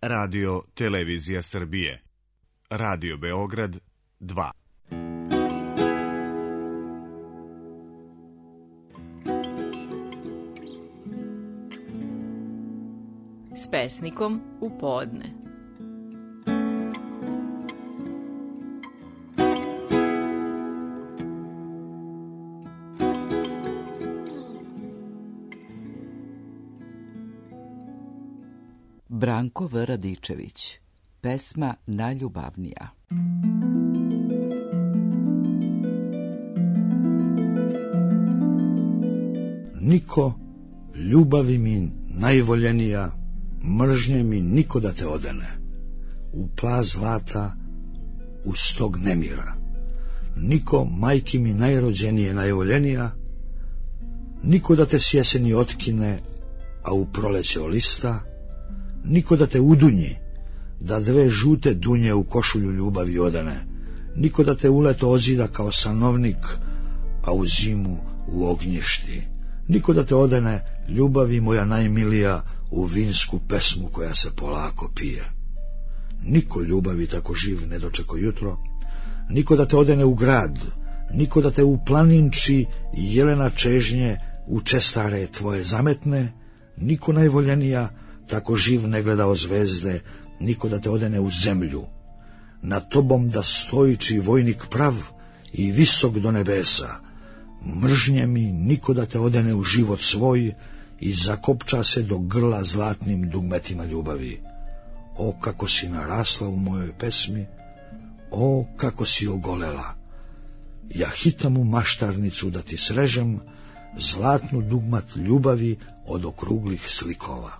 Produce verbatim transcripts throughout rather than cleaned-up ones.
Radio Televizija Srbije. Radio Beograd dva. S pesnikom u podne. Branko V. Radičević. Pesma najljubavnija. Niko, ljubavi mi najvoljenija, mržnje mi niko da te odene. U plaz zlata, u stog nemira. Niko, majki mi najrođenije, najvoljenija, niko da te s jeseni otkine, a u proleće olista, niko da te udunji, da dve žute dunje u košulju ljubavi odane, niko da te uleto ozida kao sanovnik, a u zimu u ognjišti, niko da te odene, ljubavi moja najmilija, u vinsku pesmu koja se polako pije. Niko ljubavi tako živ ne dočeko jutro, niko da te odene u grad, niko da te u planinči i jelena čežnje u čestare tvoje zametne, niko najvoljenija tako živ ne gledao zvezde, niko da te odene u zemlju, na tobom da stojiči vojnik prav i visok do nebesa, mržnje mi niko da te odene u život svoj i zakopča se do grla zlatnim dugmetima ljubavi. O, kako si narasla u mojoj pesmi, o, kako si ogolela. Ja hitam u maštarnicu da ti srežem zlatnu dugmat ljubavi od okruglih slikova.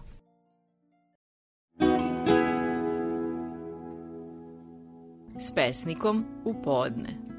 S pesnikom u podne.